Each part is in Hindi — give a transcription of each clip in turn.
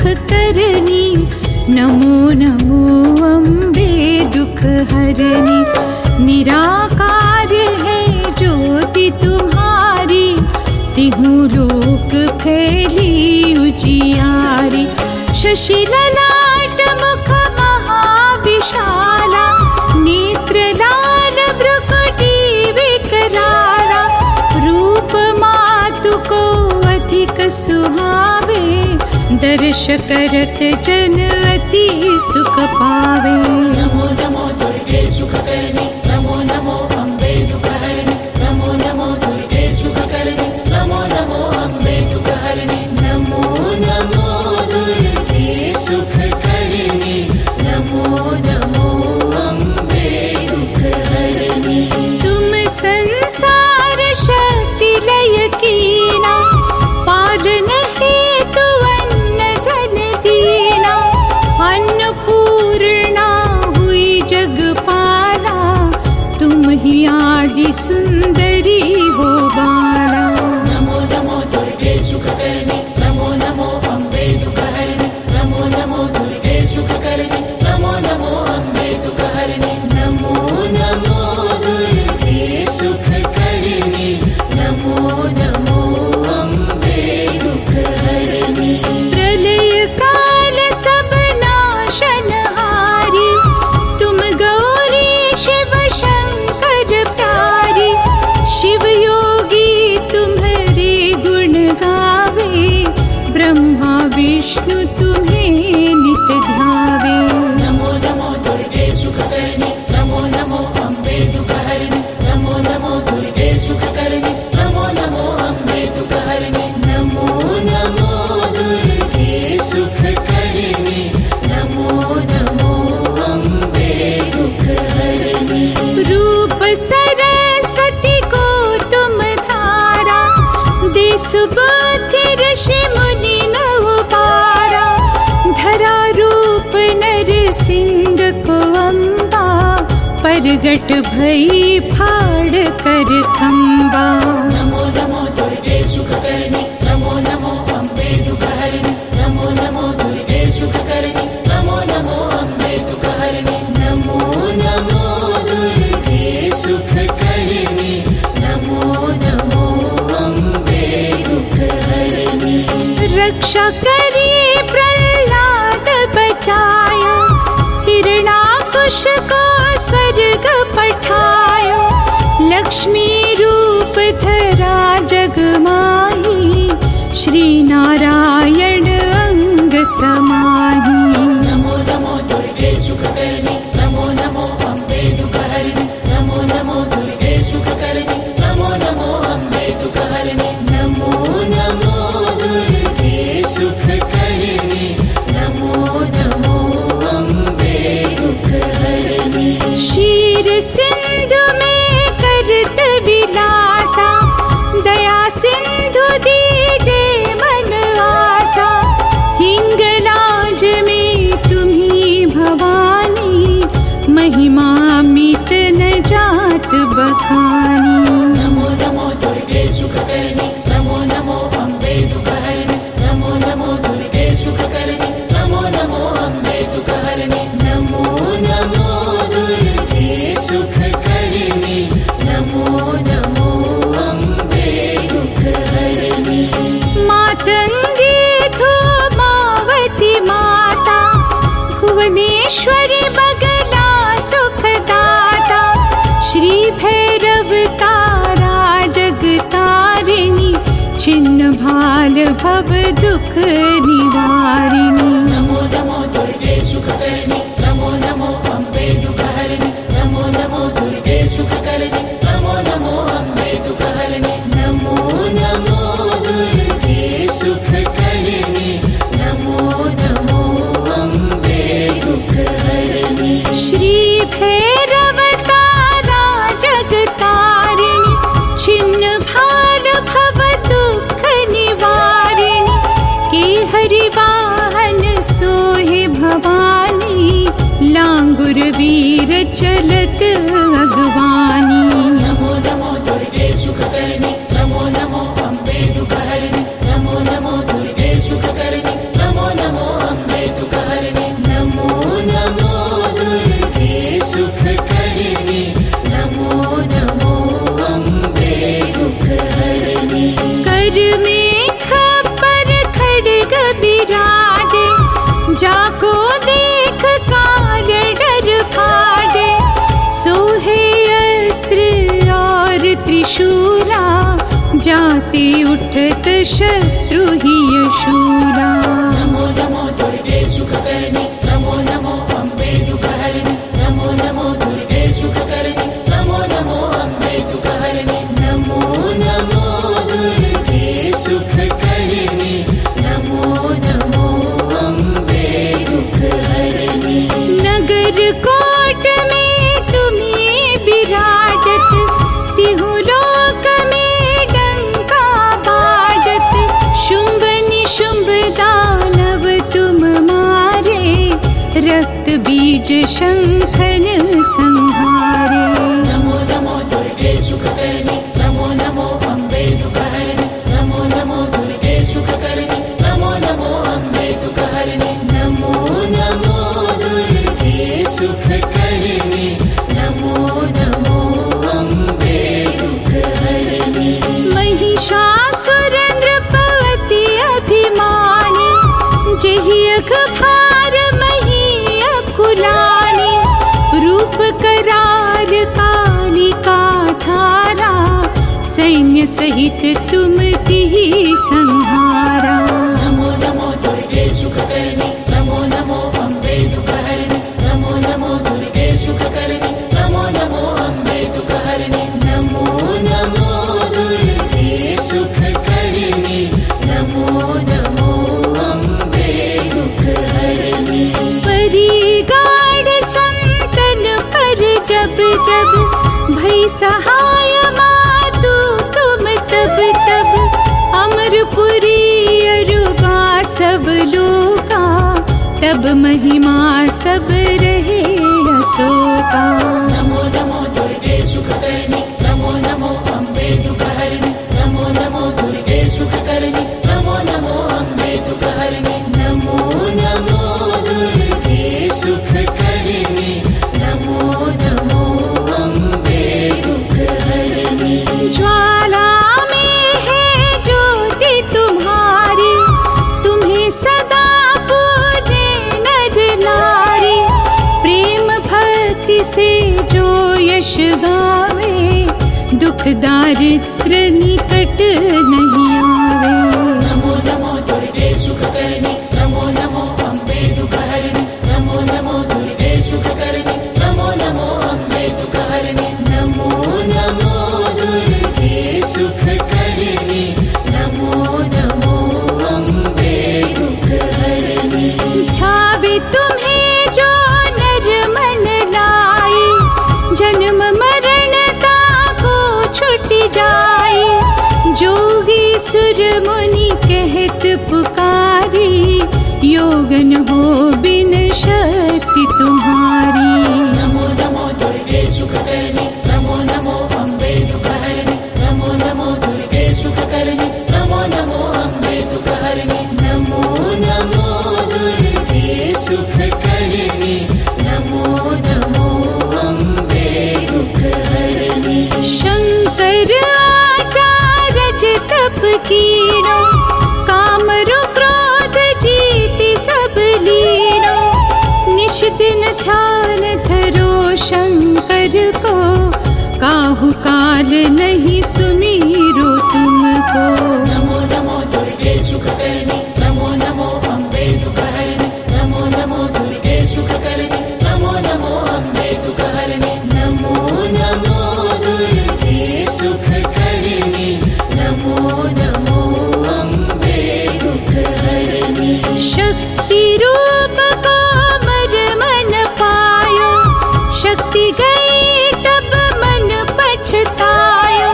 करनी, नमो नमो अम्बे दुख हरनी। निराकार है ज्योति तुम्हारी, तिहु लोक फैली उजियारी। शशि ललाट मुख महाविशाला, नेत्र लाल भ्रुकुटी विकराला। रूप मातु को अधिक सुहावे, दर्श करत जन अति सुख पावे। नमो नमो दुर्गे सुख करनी, नमो नमो अम्बे दुख हरनी। नमो नमो दुर्गे सुख करनी, नमो नमो अम्बे दुख हरनी। नमो नमो दुर्गे सुख करनी, नमो नमो अम्बे दुख हरनी। तुम संसार शक्ति लय कीना, पालन हेतु अन्न धन दीना। अन्नपूर्णा हुई जगपाला, तुम ही आदि सुंदरी हो बाला। नमो नमो दुर्गे सुख करनी, नमो नमो अम्बे दुख हरनी। नमो नमो दुर्गे सुख करनी, नमो नमो अम्बे दुख हरनी। नमो नमो दुर्गे सुख करनी, नमो नमो अम्बे दुख हरनी। प्रलय काल सब नाशनहारी, तुम गौरी शिव शंकर प्यारी। शिव योगी तुम्हारे गुण गावे, ब्रह्मा विष्णु तुम्हें नित ध्यावे। नमो नमो दुर्गे सुख करनी, नमो नमो अम्बे दुख हरनी। नमो नमो दुर्गे सुख करनी, नमो नमो अम्बे दुख हरनी। नमो नमो दुर्गे सुख करनी, नमो नमो अम्बे दुख हरनी। रूप सरस्वती को तुम धारा, दे सुबुद्धि ऋषि मुनि नव पारा। धरा रूप नर सिंह को अम्बा, परगट भई फाड़ कर खम्बा। नमो नमो दुर्गे सुख करनी, नमो नमो अम्बे दुख हरनी। नमो नमो दुर्गे सुख करनी, नमो नमो अम्बे दुख हरनी। नमो नमो दुर्गे सुख करनी, नमो नमो अम्बे दुख हरनी। रक्षा करी प्रहलाद बचाया, हिरणाकुश को स्वर्ग पठायो। लक्ष्मी रूप धरा जग माही, श्री नारायण अंग समाही। नमो नमो दुर्गे सुख करनी, नमो नमो अम्बे दुख हरनी। नमो नमो दुर्गे सुख करनी, नमो नमो अम्बे दुख हरनी। नमो नमो दुर्गे सुख करनी, नमो नमो अम्बे दुख हरनी। क्षीर सिंधु में करत विलासा, दया सिंधु दीजे मन आसा। हिंगलाज में तुम्ही भवानी, महिमा मित न जात बखानी। नमो नमो दुर्गे सुख करनी, नमो नमो अम्बे दुख हरनी। नमो नमो दुर्गे सुख करनी, नमो नमो अम्बे दुख हरनी। नमो नमो दुर्गे सुख करनी, नमो नमो अम्बे दुख हरनी। मातंगी धूमावती माता, भुवनेश्वरी बगला सुखदाता। श्री भैरव तारा जगतारिणी, छिन्न भाल भव दुख निवारिणी। नमो नमो दुर्गे सुख करनी, नमो नमो अम्बे दुख हरनी। नमो नमो दुर्गे सुख करनी, नमो नमो अम्बे दुख हरनी। नमो नमो दुर्गे सुख करनी, नमो नमो अम्बे दुख हरनी। श्री भैरव तारा जगतारिणी, छिन्न भाल भव दुख निवारिणी। के हरि वाहन सोहे भवानी, लांगुर वीर चलत अगवानी। नमो नमो दुर्गे सुख करनी, नमो नमो अम्बे दुख हरनी। नमो नमो दुर्गे सुख करनी, नमो नमो शस्त्र और त्रिशूला, जाते उठत शत्रु ही शूला। नमो नमो दुर्गे सुखकर्णी, नमो नमो अम्बे दुःखहरिणि, नमो नमो दुर्गे सुखकर्णी, नमो नमो अम्बे दुःखहरिणि, नमो नमो दुर्गे सुखकर्णी, नमो नमो अम्बे दुःखहरिणि। नगर कोट में तुम्हें विराजत, तिहु लोक में डंका बाजत। शुंभ निशुंभ दानव तुम मारे, रक्त बीज शंखन संहारे। नमो नमो दुर्गे सुखकर्णी, नमो नमो अम्बे दुःखहरिणि, नमो नमो दुर्गे सुखकर्णी, नमो नमो अम्बे दुःखहरिणि, नमो नमो दुर्गे सुखकर्णी, नमो नमो अम्बे दुःखहरिणि। महिषासुर नृपवती अभिमानी, जेहि अघ भार मही अकुलानी। रूप कराल कालिका धारा, सैन्य सहित तुम तिहि संहारा। नमो नमो दुर्गे सुखकर्णी, नमो नमो अम्बे दुःखहरिणि, नमो नमो दुर्गे सुखकर्णी, नमो नमो अम्बे दुःखहरिणि, नमो नमो दुर्गे सुखकर्णी, नमो नमो अम्बे दुःखहरिणि। परी गाढ़ संतन पर जब जब, भई सहाय मातु तुम तब तब। अमरपुरी अरुबा सब लोका, तब महिमा सब रहे अशोका। नमो नमो दुर्गे सुखकर्णी, नमो नमो अम्बे दुःखहरिणि, नमो नमो दुर्गे सुखकर्णी, नमो नमो अम्बे दुःखहरिणि, नमो नमो दुर्गे सुखकर्णी, नमो नमो अम्बे दुःखहरिणि। ज्वाला में है ज्योति तुम्हारी, तुम्हें सदा पूजे नर नारी। प्रेम भक्ति से जो यश गावे, दुख दारिद्र निकट नहीं आवे। नमो नमो दुर्गे सुखकर्णी, नमो नमो अम्बे दुःखहरिणि, नमो नमो दुर्गे सुखकर्णी, नमो नमो अम्बे दुःखहरिणि, नमो नमो दुर्गे सुखकर्णी, नमो नमो अम्बे दुःखहरिणि। ध्यावे तुम्हें जो नर मन लाए, जन्म मरण ताको छुट जाए। जोगी सुर मुनि कहत पुकारी, योगन हो बिन शक्ति तुम्हारी। नमो नमो दुर्गे सुखकर्णी, नमो नमो अम्बे दुःखहरिणि, नमो नमो दुर्गे सुखकर्णी, नमो नमो अम्बे दुःखहरिणि, नमो नमो दुर्गे सुखकर्णी, नमो नमो अम्बे दुःखहरिणि। शंकर आचार्य तप कीनो, कामरु क्रोध जीति सब लीनो। निश दिन ध्यान धरो शंकर को, काहू काल नहीं सुमीरो तुमको। नमो नमो दुर्गे सुखकर्णी, नमो नमो अम्बे दुःखहरिणि, नमो नमो दुर्गे सुखकर्णी, नमो नमो अम्बे दुःखहरिणि, नमो नमो दुर्गे सुखकर्णी, नमो नमो अम्बे दुःखहरिणि। शक्ति रूप को मर मन पायो, शक्ति गई तब मन पछतायो।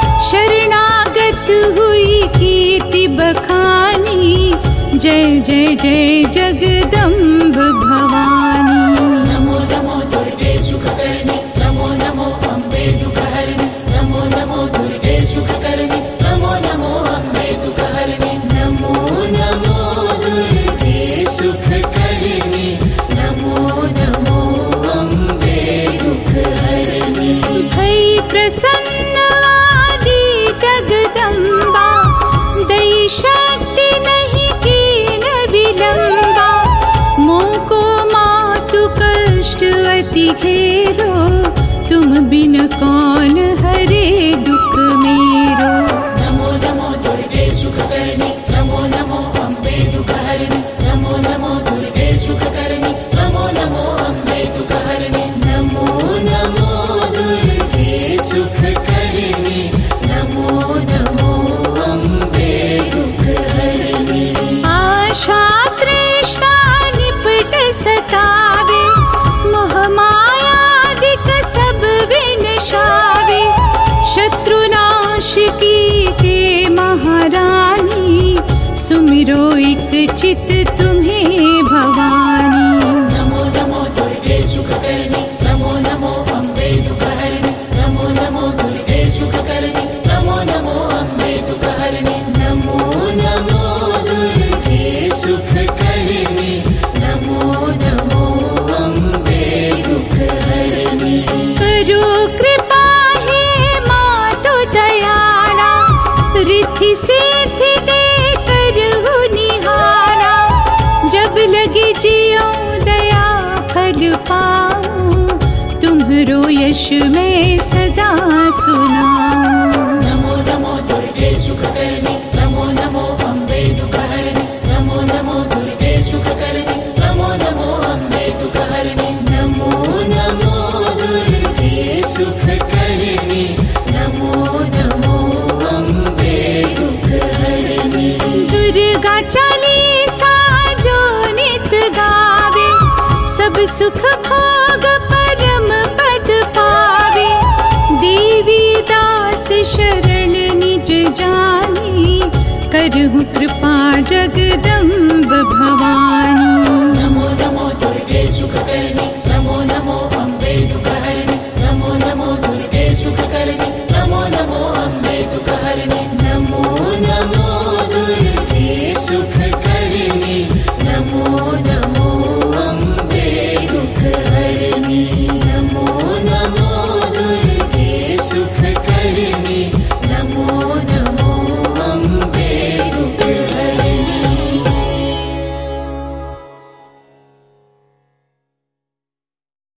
शरणागत हुई कीर्ति बखानी, जय जय जय जगदम्ब भवानी। नमो नमो दुर्गे सुखकर्णी, नमो नमो अम्बे दुःखहरिणि, नमो नमो दुर्गे सुखकर्णी, नमो नमो अम्बे दुःखहरिणि, नमो नमो दुर्गे सुखकर्णी, नमो नमो अम्बे दुःखहरिणि। भई प्रसन्न आदि जगदम्बा, दई शक्ति नहीं कीन विलंबा। मोको मातु कष्ट अति घेरो, तुम बिन कौन हरे दुख मेरो। नमो नमो दुर्गे सुखकर्णी नमो नमो अम्बे दुःखहरिणि नमो नमो दुर्गे सुखकर्णी नमो नमो अम्बे दुःखहरिणि नमो नमो दुर्गे सुखकर्णी नमो नमो अम्बे दुःखहरिणि। आशा तृष्णा निपट सतावे मोह मायादिक सब विनशावे। शत्रुनाश कीजे महारानी सुमिरो एक चित तुम्हें भवानी। नमो नमो दुर्गे सुखकर्णी नमो नमो अम्बे दुःखहरिणि नमो नमो दुर्गे सुखकर्णी नमो नमो अम्बे दुःखहरिणि नमो नमो दुर्गे सुखकर्णी नमो नमो अम्बे दुःखहरिणि। करो कृपा हे मातु दयाला रिद्धि सिद्धि दे करहु निहारा। जब लगे जियो दया फल पाऊं तुम्हरो यश मैं सदा सुनाऊं। नमो नमो दुर्गे सुखकर्णी नमो नमो अम्बे दुःखहरिणि नमो नमो दुर्गे सुखकर्णी नमो नमो अम्बे दुःखहरिणि नमो नमो दुर्गे सुखकर्णी नमो नमो अम्बे दुःखहरिणि। दुर्गा चालीसा जो नित गावे सब सुख भोग परम पद पावे। देवी दास शरण निज जानी करहु कृपा जगदम्ब भवानी। नमो नमो दुर्गे सुखकर्णी नमो नमो अम्बे दुःखहरिणि नमो नमो दुर्गे सुखकर्णी